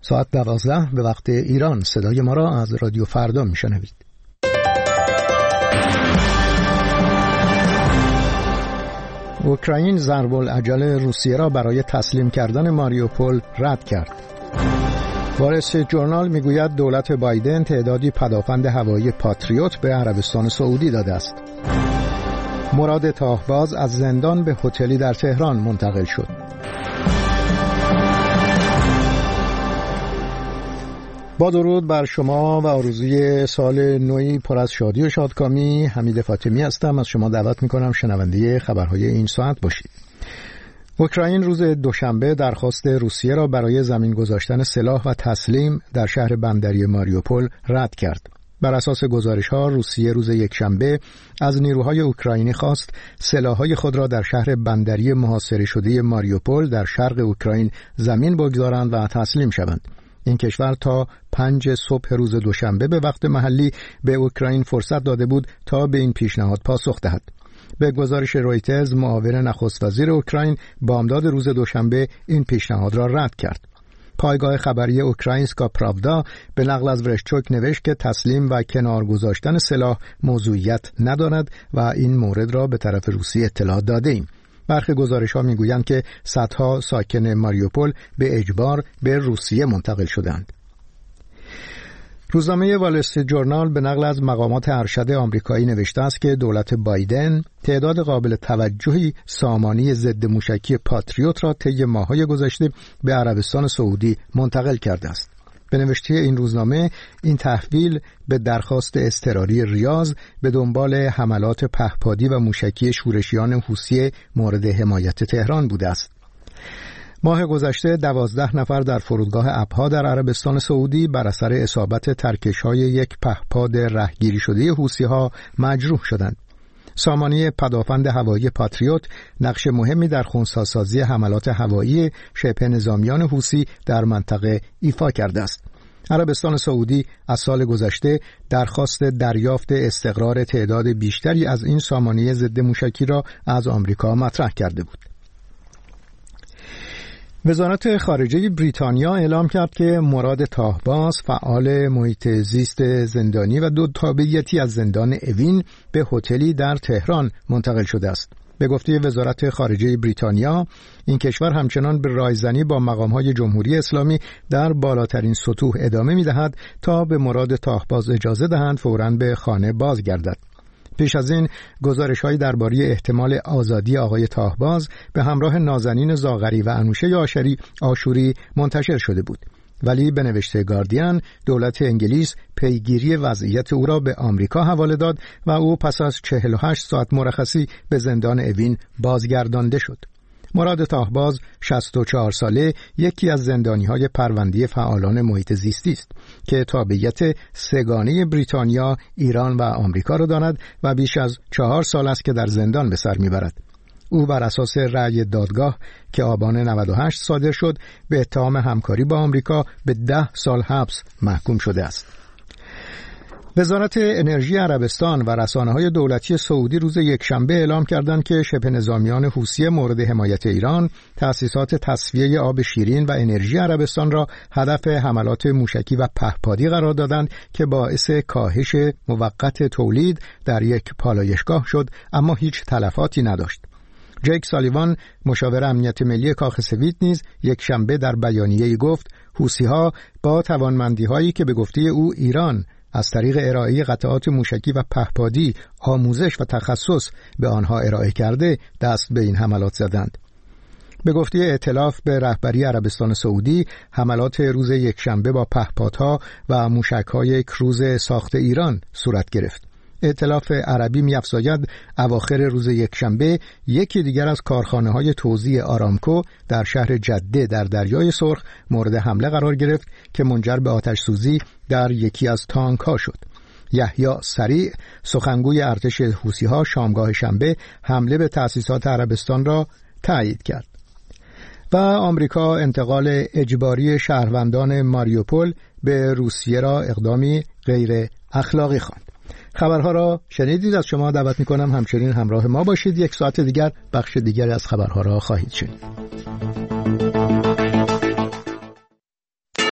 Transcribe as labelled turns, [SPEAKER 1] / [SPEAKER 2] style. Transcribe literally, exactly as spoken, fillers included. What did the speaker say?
[SPEAKER 1] ساعت دوازده به وقت ایران. صدای ما را از رادیو فردا میشنوید. اوکراین ضرب العجل روسیه را برای تسلیم کردن ماریوپول رد کرد. وال استریت جورنال میگوید دولت بایدن تعدادی پدافند هوایی پاتریوت به عربستان سعودی داده است. مراد تاهباز از زندان به هتلی در تهران منتقل شد. با درود بر شما و آرزوی سال نوی پر از شادی و شادکامی، حمید فاطمی هستم. از شما دعوت میکنم شنونده خبرهای این ساعت باشید. اوکراین روز دوشنبه درخواست روسیه را برای زمین گذاشتن سلاح و تسلیم در شهر بندری ماریوپول رد کرد. بر اساس گزارش‌ها روسیه روز یکشنبه از نیروهای اوکراینی خواست سلاح‌های خود را در شهر بندری محاصره شده ماریوپول در شرق اوکراین زمین بگذارند و تسلیم شوند. این کشور تا پنج صبح روز دوشنبه به وقت محلی به اوکراین فرصت داده بود تا به این پیشنهاد پاسخ دهد. به گزارش رویترز، معاون نخست وزیر اوکراین بامداد روز دوشنبه این پیشنهاد را رد کرد. پایگاه خبری اوکراینسکا پراودا به نقل از ورشچوک نوشت که تسلیم و کنار گذاشتن سلاح موضوعیت ندارد و این مورد را به طرف روسیه اطلاع داده ایم. برخی گزارش‌ها می‌گویند که صدها ساکن ماریوپول به اجبار به روسیه منتقل شدند. روزنامه وال استریت جورنال به نقل از مقامات ارشد آمریکایی نوشته است که دولت بایدن تعداد قابل توجهی سامانی ضد موشکی پاتریوت را طی ماه‌های گذشته به عربستان سعودی منتقل کرده است. به نوشته این روزنامه این تحویل به درخواست اضطراری ریاض به دنبال حملات پهپادی و موشکی شورشیان حوثی مورد حمایت تهران بوده است. ماه گذشته دوازده نفر در فرودگاه ابها در عربستان سعودی بر اثر اصابت ترکش‌های یک پهپاد رهگیری شده حوثی‌ها مجروح شدند. سامانه پدافند هوایی پاتریوت نقش مهمی در خنثی‌سازی حملات هوایی شبه نظامیان حوثی در منطقه ایفا کرده است. عربستان سعودی از سال گذشته درخواست دریافت استقرار تعداد بیشتری از این سامانه ضد موشکی را از آمریکا مطرح کرده بود. وزارت خارجه بریتانیا اعلام کرد که مراد تاهباز، فعال محیط زیست زندانی و دو تابعیتی از زندان اوین، به هتلی در تهران منتقل شده است. به گفته وزارت خارجه بریتانیا، این کشور همچنان به رایزنی با مقام‌های جمهوری اسلامی در بالاترین سطوح ادامه می‌دهد تا به مراد تاهباز اجازه دهند فوراً به خانه بازگردد. پیش از این گزارش‌هایی درباره احتمال آزادی آقای تاهباز به همراه نازنین زاغری و انوشه آشری آشوری منتشر شده بود، ولی به نوشته گاردین دولت انگلیس پیگیری وضعیت او را به آمریکا حواله داد و او پس از چهل و هشت ساعت مرخصی به زندان اوین بازگردانده شد. مراد تاهباز شصت و چهار ساله یکی از زندانی‌های پرونده فعالان محیط زیستی است که تابعیت سگانه بریتانیا، ایران و آمریکا را دارد و بیش از چهار سال است که در زندان به سر میبرد. او بر اساس رأی دادگاه که آبان نود و هشت صادر شد به اتهام همکاری با آمریکا به ده سال حبس محکوم شده است. وزارت انرژی عربستان و رسانه‌های دولتی سعودی روز یکشنبه اعلام کردند که شبه نظامیان حوثی مورد حمایت ایران تأسیسات تصفیه آب شیرین و انرژی عربستان را هدف حملات موشکی و پهپادی قرار دادند که باعث کاهش موقت تولید در یک پالایشگاه شد، اما هیچ تلفاتی نداشت. جیک سالیوان، مشاور امنیت ملی کاخ سفید، نیز یک شنبه در بیانیه‌ای گفت حوثی‌ها با توانمندی‌هایی که به گفته او ایران از طریق ارائه قطعات موشکی و پهپادی آموزش و تخصص به آنها ارائه کرده دست به این حملات زدند. به گفته ائتلاف به رهبری عربستان سعودی، حملات روز یکشنبه با پهپادها و موشک‌های کروز ساخت ایران صورت گرفت. ائتلاف عربی می‌افزاید اواخر روز یکشنبه یکی دیگر از کارخانه‌های توزیع آرامکو در شهر جده در دریای سرخ مورد حمله قرار گرفت که منجر به آتش سوزی در یکی از تانک‌ها شد. یحیی سریع، سخنگوی ارتش حوثی‌ها، شامگاه شنبه حمله به تأسیسات عربستان را تایید کرد. و آمریکا انتقال اجباری شهروندان ماریوپول به روسیه را اقدامی غیر اخلاقی خواند. خبرها را شنیدید. از شما دعوت می‌کنم همچنین همراه ما باشید. یک ساعت دیگر بخش دیگری از خبرها را خواهید شنید.